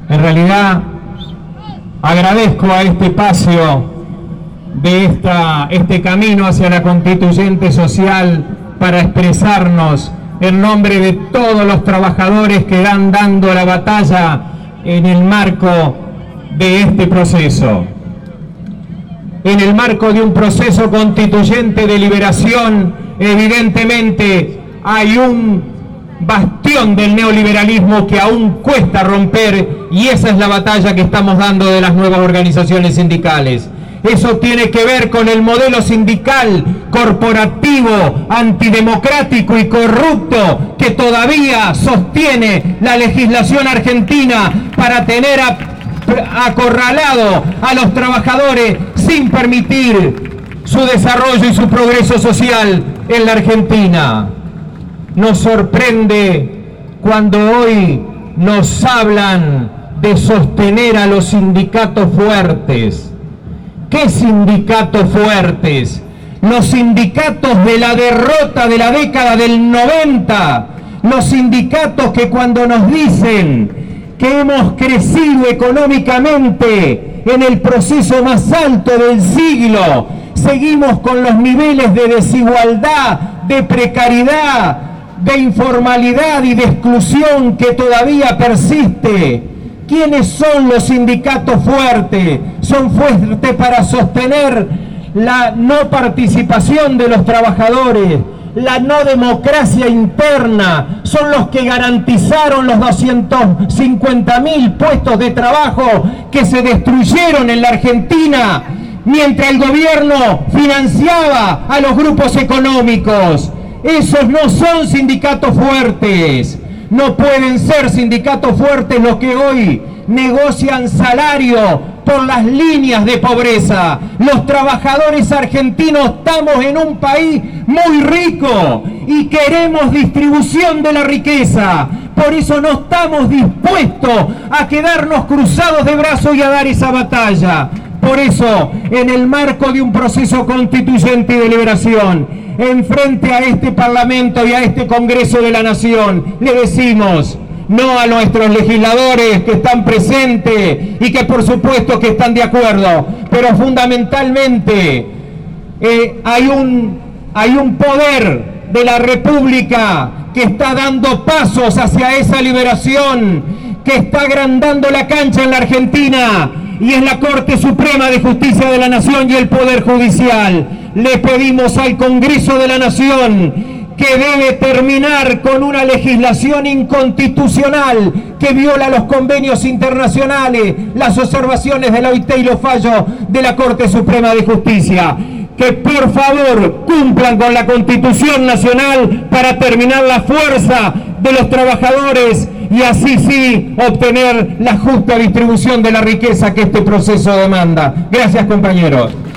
En realidad, agradezco a este espacio de este camino hacia la constituyente social para expresarnos en nombre de todos los trabajadores que van dando la batalla en el marco de este proceso. En el marco de un proceso constituyente de liberación, evidentemente hay un bastión del neoliberalismo que aún cuesta romper, y esa es la batalla que estamos dando de las nuevas organizaciones sindicales. Eso tiene que ver con el modelo sindical corporativo, antidemocrático y corrupto que todavía sostiene la legislación argentina para tener acorralado a los trabajadores sin permitir su desarrollo y su progreso social en la Argentina. Nos sorprende cuando hoy nos hablan de sostener a los sindicatos fuertes. ¿Qué sindicatos fuertes? Los sindicatos de la derrota de la década del 90, los sindicatos que cuando nos dicen que hemos crecido económicamente en el proceso más alto del siglo, seguimos con los niveles de desigualdad, de precariedad, de informalidad y de exclusión que todavía persiste. ¿Quiénes son los sindicatos fuertes? Son fuertes para sostener la no participación de los trabajadores, la no democracia interna, son los que garantizaron los 250.000 puestos de trabajo que se destruyeron en la Argentina mientras el gobierno financiaba a los grupos económicos. Esos no son sindicatos fuertes. No pueden ser sindicatos fuertes los que hoy negocian salario por las líneas de pobreza. Los trabajadores argentinos estamos en un país muy rico y queremos distribución de la riqueza. Por eso no estamos dispuestos a quedarnos cruzados de brazos y a dar esa batalla. Por eso, en el marco de un proceso constituyente y de liberación, enfrente a este Parlamento y a este Congreso de la Nación, le decimos no a nuestros legisladores que están presentes y que por supuesto que están de acuerdo, pero fundamentalmente hay un poder de la República que está dando pasos hacia esa liberación, que está agrandando la cancha en la Argentina, y es la Corte Suprema de Justicia de la Nación y el Poder Judicial. Le pedimos al Congreso de la Nación que debe terminar con una legislación inconstitucional que viola los convenios internacionales, las observaciones de la OIT y los fallos de la Corte Suprema de Justicia. Que por favor cumplan con la Constitución Nacional para terminar la fuerza de los trabajadores y así sí obtener la justa distribución de la riqueza que este proceso demanda. Gracias, compañeros.